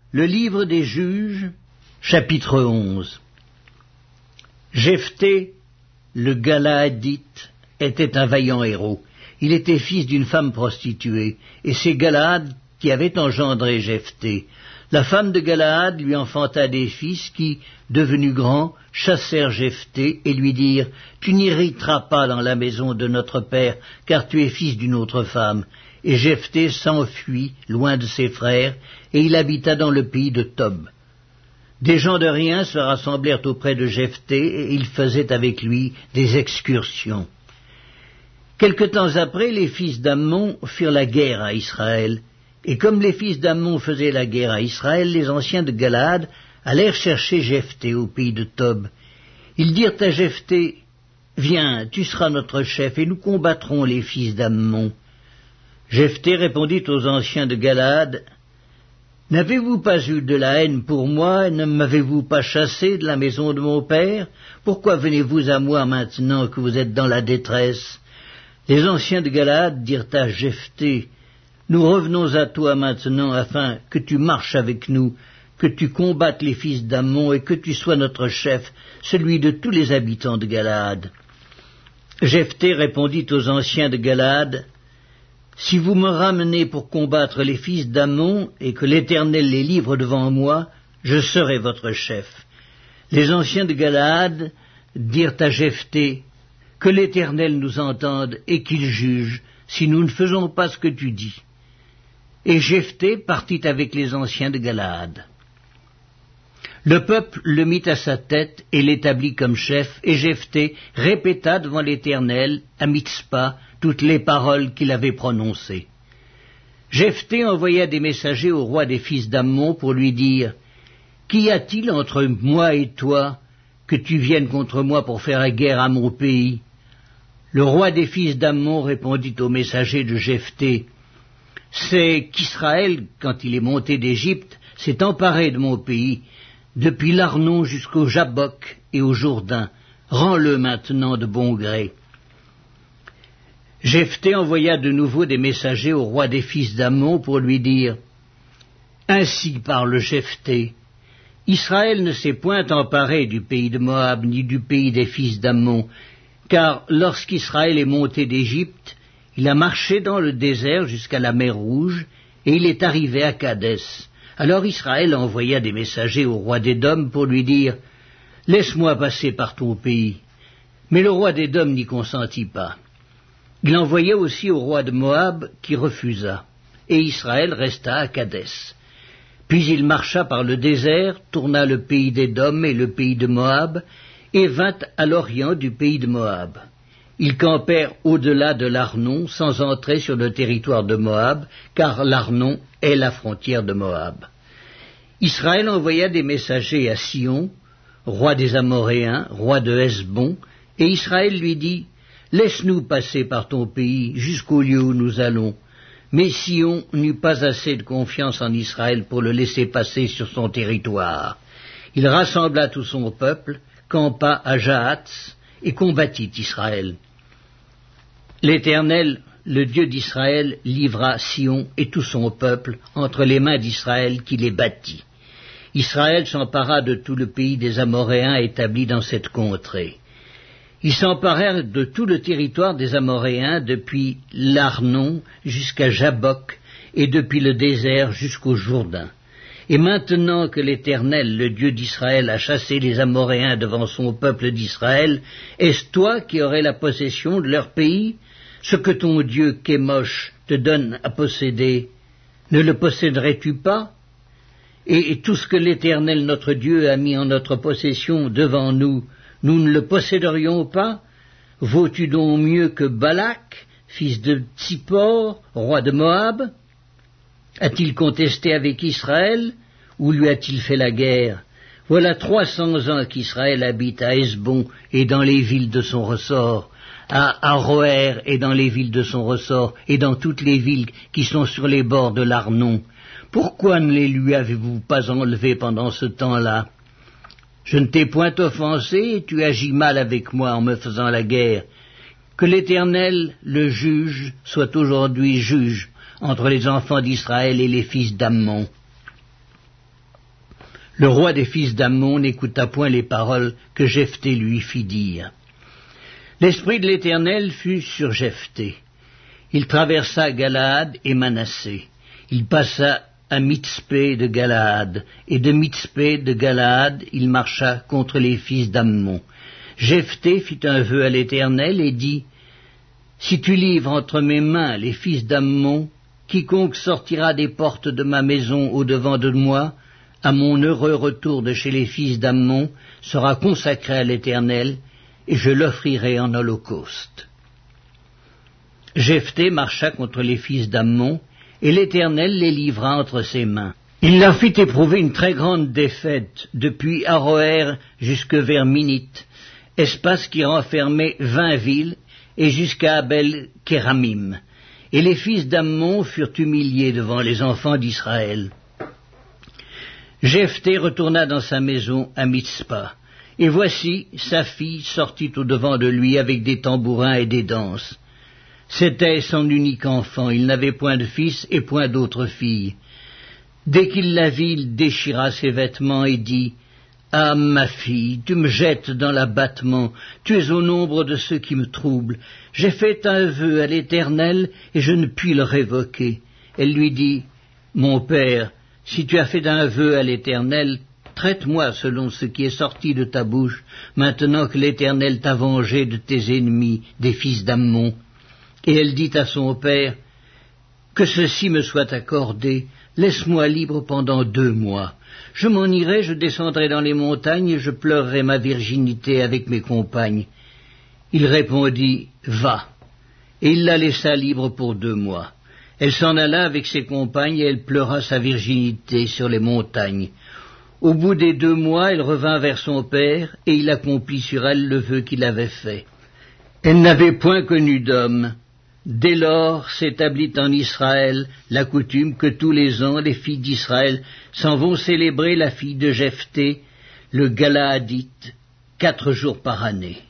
Le livre des Juges, chapitre 11. Jephthé, le Galaadite, était un vaillant héros. Il était fils d'une femme prostituée, et c'est Galaad qui avait engendré Jephthé. La femme de Galaad lui enfanta des fils qui, devenus grands, chassèrent Jephthé et lui dirent « Tu n'hériteras pas dans la maison de notre père, car tu es fils d'une autre femme. » Et Jephthé s'enfuit loin de ses frères, et il habita dans le pays de Tob. Des gens de rien se rassemblèrent auprès de Jephthé, et ils faisaient avec lui des excursions. Quelque temps après, les fils d'Ammon firent la guerre à Israël, et comme les fils d'Ammon faisaient la guerre à Israël, les anciens de Galaad allèrent chercher Jephthé au pays de Tob. Ils dirent à Jephthé, « Viens, tu seras notre chef, et nous combattrons les fils d'Ammon. » Jephthé répondit aux anciens de Galaad, « N'avez-vous pas eu de la haine pour moi, et ne m'avez-vous pas chassé de la maison de mon père? Pourquoi venez-vous à moi maintenant que vous êtes dans la détresse ?» Les anciens de Galaad dirent à Jephthé, « Nous revenons à toi maintenant afin que tu marches avec nous, que tu combattes les fils d'Ammon et que tu sois notre chef, celui de tous les habitants de Galaad. » Jephthé répondit aux anciens de Galaad, « Si vous me ramenez pour combattre les fils d'Ammon et que l'Éternel les livre devant moi, je serai votre chef. » Les anciens de Galaad dirent à Jephthé, « Que l'Éternel nous entende et qu'il juge, si nous ne faisons pas ce que tu dis. » Et Jephthé partit avec les anciens de Galaad. Le peuple le mit à sa tête et l'établit comme chef, et Jephthé répéta devant l'Éternel, à Mitzpa, toutes les paroles qu'il avait prononcées. Jephthé envoya des messagers au roi des fils d'Ammon pour lui dire, « Qu'y a-t-il entre moi et toi, que tu viennes contre moi pour faire la guerre à mon pays ?» Le roi des fils d'Ammon répondit aux messagers de Jephthé, « C'est qu'Israël, quand il est monté d'Égypte, s'est emparé de mon pays, depuis l'Arnon jusqu'au Jabbok et au Jourdain. Rends-le maintenant de bon gré. » Jephthé envoya de nouveau des messagers au roi des fils d'Ammon pour lui dire, « Ainsi parle Jephthé, Israël ne s'est point emparé du pays de Moab ni du pays des fils d'Ammon, car lorsqu'Israël est monté d'Égypte, il a marché dans le désert jusqu'à la mer Rouge, et il est arrivé à Kadès. Alors Israël envoya des messagers au roi d'Édom pour lui dire, « Laisse-moi passer par ton pays. » Mais le roi d'Édom n'y consentit pas. Il envoya aussi au roi de Moab, qui refusa, et Israël resta à Kadès. Puis il marcha par le désert, tourna le pays d'Édom et le pays de Moab, et vint à l'orient du pays de Moab. Ils campèrent au-delà de l'Arnon, sans entrer sur le territoire de Moab, car l'Arnon est la frontière de Moab. Israël envoya des messagers à Sion, roi des Amoréens, roi de Hesbon, et Israël lui dit, « Laisse-nous passer par ton pays jusqu'au lieu où nous allons. » Mais Sion n'eut pas assez de confiance en Israël pour le laisser passer sur son territoire. Il rassembla tout son peuple, campa à Jahatz et combattit Israël. L'Éternel, le Dieu d'Israël, livra Sion et tout son peuple entre les mains d'Israël qui les battit. Israël s'empara de tout le pays des Amoréens établis dans cette contrée. Ils s'emparèrent de tout le territoire des Amoréens depuis l'Arnon jusqu'à Jabbok et depuis le désert jusqu'au Jourdain. Et maintenant que l'Éternel, le Dieu d'Israël, a chassé les Amoréens devant son peuple d'Israël, est-ce toi qui aurais la possession de leur pays? Ce que ton Dieu Kémosh te donne à posséder, ne le posséderais-tu pas? Et tout ce que l'Éternel notre Dieu a mis en notre possession devant nous, nous ne le posséderions pas? Vaux-tu donc mieux que Balak, fils de Tsippor, roi de Moab? A-t-il contesté avec Israël, ou lui a-t-il fait la guerre? Voilà 300 ans qu'Israël habite à Hesbon et dans les villes de son ressort, à Aroër et dans les villes de son ressort, et dans toutes les villes qui sont sur les bords de l'Arnon. Pourquoi ne les lui avez-vous pas enlevés pendant ce temps-là? Je ne t'ai point offensé, et tu agis mal avec moi en me faisant la guerre. Que l'Éternel, le juge, soit aujourd'hui juge entre les enfants d'Israël et les fils d'Ammon. Le roi des fils d'Ammon n'écouta point les paroles que Jephthé lui fit dire. L'esprit de l'Éternel fut sur Jephthé. Il traversa Galaad et Manassé. Il passa à Mitzpé de Galaad, et de Mitzpé de Galaad il marcha contre les fils d'Ammon. Jephthé fit un vœu à l'Éternel et dit, « Si tu livres entre mes mains les fils d'Ammon, quiconque sortira des portes de ma maison au-devant de moi, à mon heureux retour de chez les fils d'Ammon, sera consacré à l'Éternel, et je l'offrirai en holocauste. » Jephthé marcha contre les fils d'Ammon, et l'Éternel les livra entre ses mains. Il leur fit éprouver une très grande défaite, depuis Aroër jusque vers Minite, espace qui renfermait 20 villes, et jusqu'à Abel-Kéramim. Et les fils d'Ammon furent humiliés devant les enfants d'Israël. Jephthé retourna dans sa maison à Mitzpa, et voici sa fille sortit au-devant de lui avec des tambourins et des danses. C'était son unique enfant, il n'avait point de fils et point d'autre fille. Dès qu'il la vit, il déchira ses vêtements et dit, « Ah, ma fille, tu me jettes dans l'abattement, tu es au nombre de ceux qui me troublent. J'ai fait un vœu à l'Éternel et je ne puis le révoquer. » Elle lui dit, « Mon père, si tu as fait un vœu à l'Éternel, traite-moi selon ce qui est sorti de ta bouche, maintenant que l'Éternel t'a vengé de tes ennemis, des fils d'Ammon. » Et elle dit à son père, « Que ceci me soit accordé, laisse-moi libre pendant 2 mois. Je m'en irai, je descendrai dans les montagnes et je pleurerai ma virginité avec mes compagnes. » Il répondit, « Va. » Et il la laissa libre pour 2 mois. Elle s'en alla avec ses compagnes et elle pleura sa virginité sur les montagnes. Au bout des 2 mois, elle revint vers son père et il accomplit sur elle le vœu qu'il avait fait. Elle n'avait point connu d'homme. Dès lors s'établit en Israël la coutume que tous les ans les filles d'Israël s'en vont célébrer la fille de Jephthé, le Galaadite, 4 jours par année.